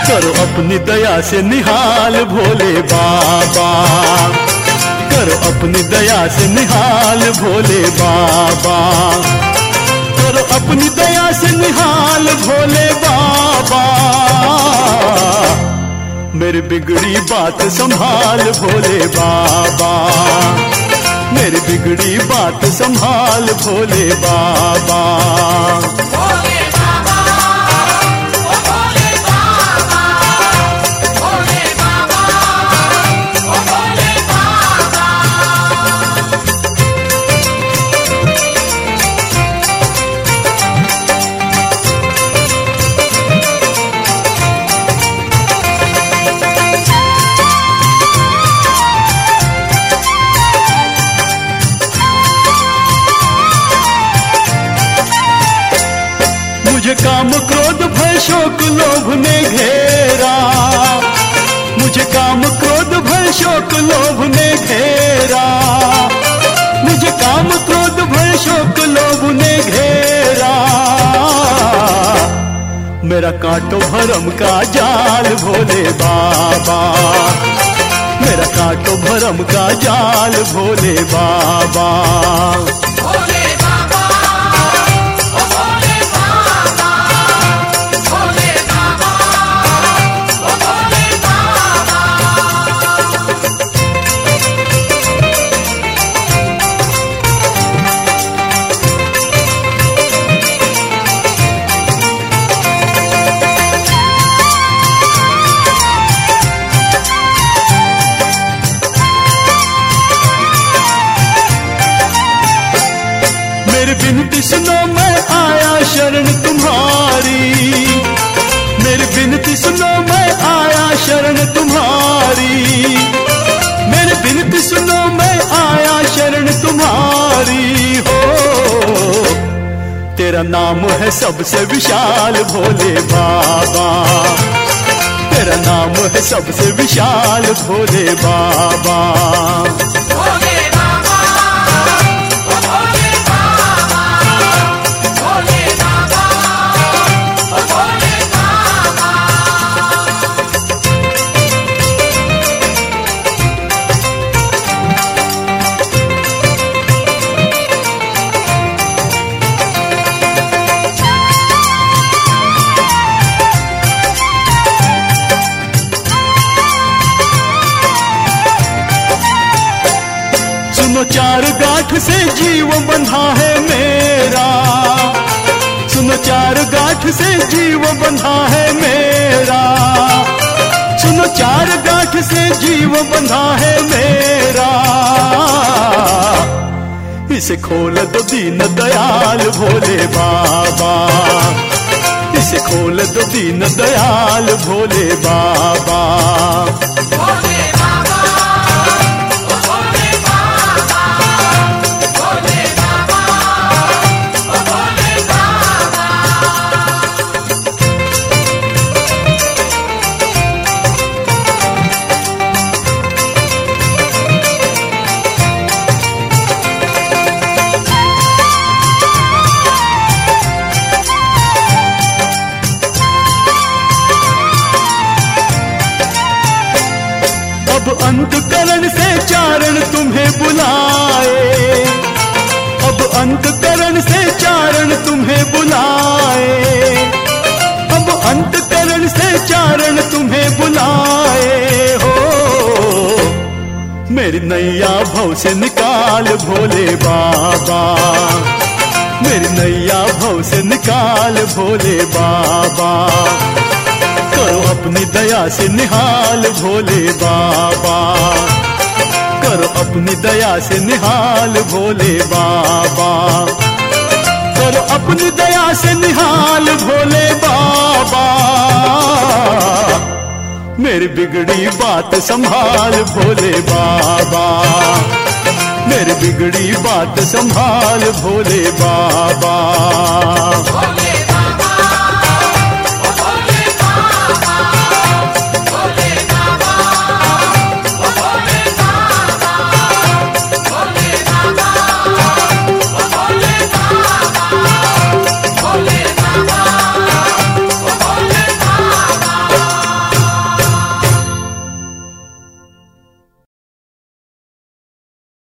करो अपनी दया से निहाल भोले बाबा, करो अपनी दया से निहाल भोले बाबा, करो अपनी दया से निहाल भोले बाबा, मेरी बिगड़ी बात संभाल भोले बाबा, मेरी बिगड़ी बात संभाल भोले बाबा। भोले बाबा, ओ भोले बाबा, भोले बाबा, ओ भोले बाबा। मुझे काम क्रोध भय शोक लोभ ने घेरा, मुझे काम क्रोध भय शोक लोभ ने घेरा, मुझे काम क्रोध भय शोक लोभ ने घेरा, मेरा काटो भरम का जाल भोले बाबा, मेरा काटो भरम का जाल भोले बाबा। भोले बाबा, ओ भोले बाबा, भोले बाबा, ओ भोले बाबा। मेरी बिनती सुनो मैं आया शरण तुम्हारी, मेरी बिनती सुनो मैं आया शरण तुम्हारी, मेरी बिनती सुनो मैं आया शरण तुम्हारी हो, तेरा नाम है सबसे विशाल भोले बाबा, तेरा नाम है सबसे विशाल भोले बाबा। भोले बाबा, ओ भोले बाबा, भोले बाबा, ओ भोले बाबा। सुनो चार गांठ से जीव बंधा है मेरा, सुनो चार गांठ से जीव बंधा है मेरा, सुनो चार गांठ से जीव बंधा है मेरा, इसे खोल दो दीन दयाल भोले बाबा, इसे खोल दो दीन दयाल भोले बाबा। भोले बाबा, ओ भोले बाबा, भोले बाबा, ओ भोले बाबा। अब अंतकरण से चारण तुम्हें बुलाए, अब अंतकरण से चारण तुम्हें बुलाए, अब अंतकरण से चारण तुम्हें बुलाए हो, मेरी नैया भव से निकाल भोले बाबा, मेरी नैया भव से निकाल भोले बाबा, करो अपनी दया से निहाल भोले बाबा, करो अपनी दया से निहाल भोले बाबा, करो अपनी दया से निहाल भोले बाबा, मेरी बिगड़ी बात संभाल भोले बाबा, मेरी बिगड़ी बात संभाल भोले बाबा।